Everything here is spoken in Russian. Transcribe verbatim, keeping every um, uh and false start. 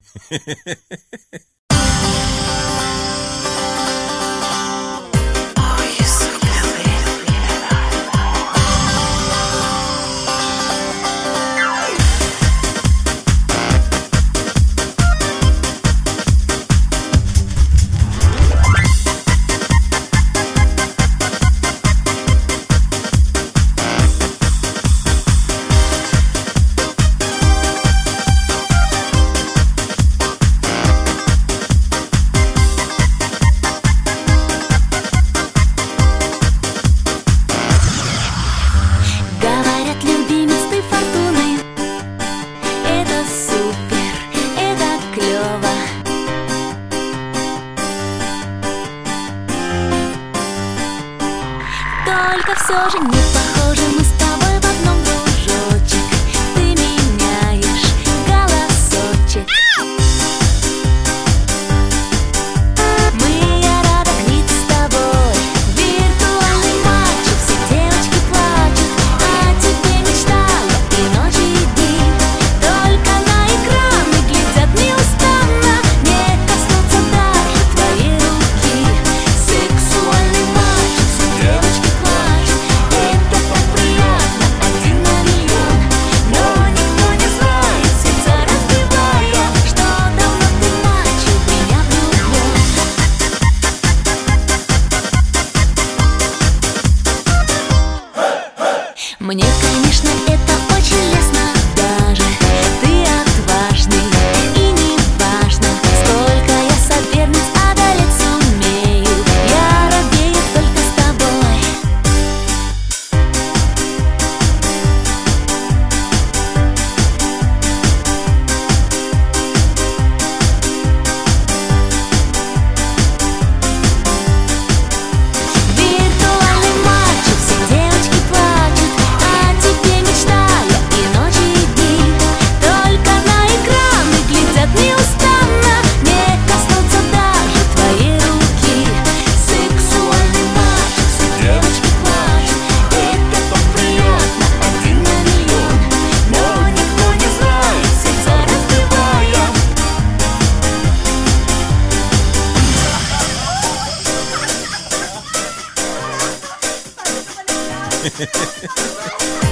Только все же не похожи мы с тобой в одном, дружочек. Ты меняешь голосочек. Мы рады быть с тобой. Виртуальный мальчик, все девочки плачут. О тебе мечтала и ночи, и дни. Только на экраны глядят неустанно. Не коснуться даже твоей руки. Сексуальный мальчик, все девочки плачут. Это так приятно, один на миллион. Но никто не знает, сердца разбивая, что давно ты мальчик, в меня влюблен. Мне, конечно, это очень лестно даже. Ты отважный, и не важно, сколько я соперниц одолеть сумею. Я робею только с тобой. Виртуальный мальчик, все девочки плачут. О тебе мечтая и ночи, и дни. Только на экраны глядят неустанно. Не коснуться даже твоей руки. Сексуальный мальчик, все девочки плачут. Это так приятно, один на миллион. Но никто не знает, сердца разбивая. Хе-хе-хе.